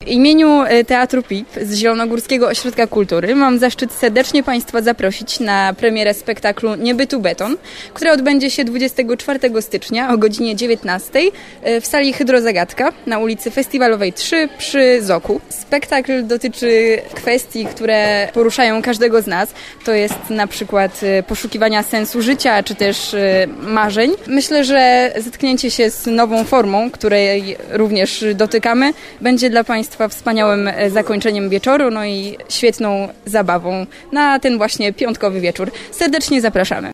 imieniu Teatru PIP z Zielonogórskiego Ośrodka Kultury mam zaszczyt serdecznie Państwa zaprosić na premierę spektaklu Niebytu beton, która odbędzie się 24 stycznia o godzinie 19 w sali Hydrozagadka na ulicy Festiwalowej 3 przy Zoku. Spektakl dotyczy kwestii, które poruszają każdego z nas. To jest na przykład poszukiwania sensu życia, czy też marzeń. Myślę, że zetknięcie się z nową formą, której również dotykamy, będzie dla Państwa wspaniałym zakończeniem wieczoru, no i świetną zabawą na ten właśnie piątkowy wieczór. Serdecznie zapraszamy.